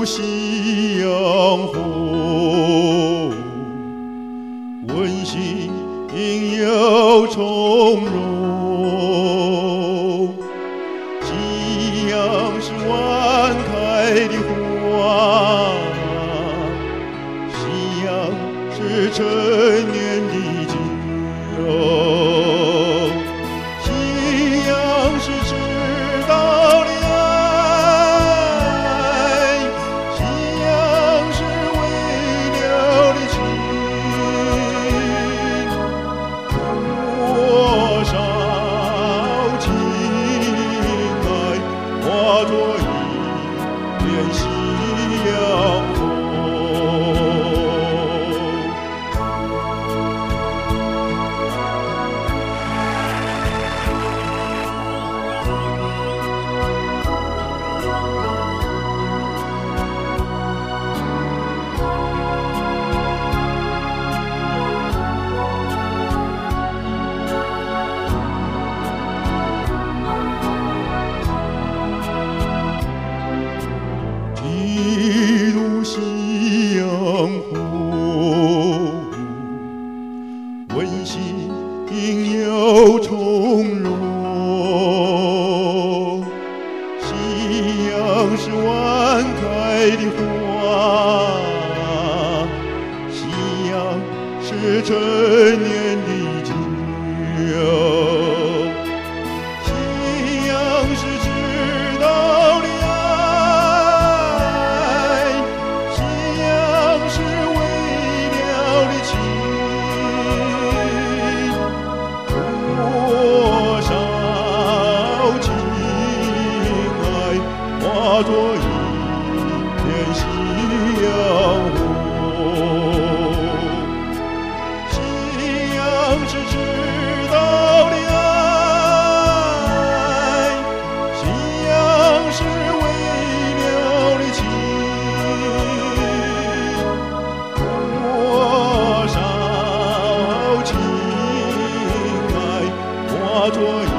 夕阳红，温馨又从容。夕阳是晚开的花，夕阳是陈年的酒，夕阳是知道的爱，夕阳是为了的情。多少情爱化作一片夕阳红。一路夕阳红，温馨又从容。夕阳是晚开的花，夕阳是陈年的酒，夕阳是知道的爱，夕阳是为了的情。多少情爱化作一片夕阳红。夕阳是知道的爱，夕阳是为了的情。多少情爱化作